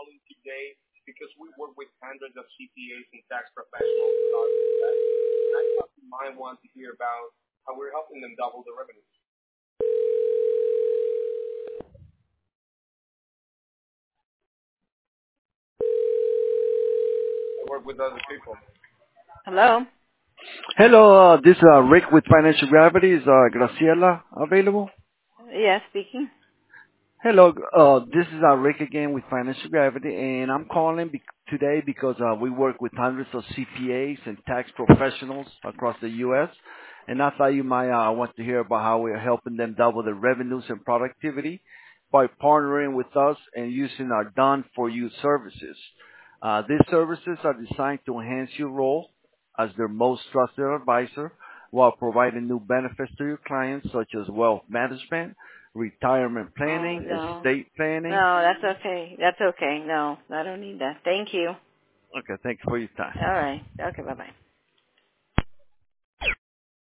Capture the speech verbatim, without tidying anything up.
Hello? Hello, uh, this is uh, Rick with Financial Gravity. Is uh, Graciela available? Yes, speaking. Hello, uh, this is uh, Rick again with Financial Gravity, and I'm calling be- today because uh, we work with hundreds of C P As and tax professionals across the U S, and I thought you might uh, want to hear about how we're helping them double their revenues and productivity by partnering with us and using our done-for-you services. Uh, these services are designed to enhance your role as their most trusted advisor while providing new benefits to your clients such as wealth management, retirement Oh, planning, no. estate planning. No, that's okay. That's okay. No, I don't need that. Thank you. Okay, thank you for your time. All right. Okay, bye-bye.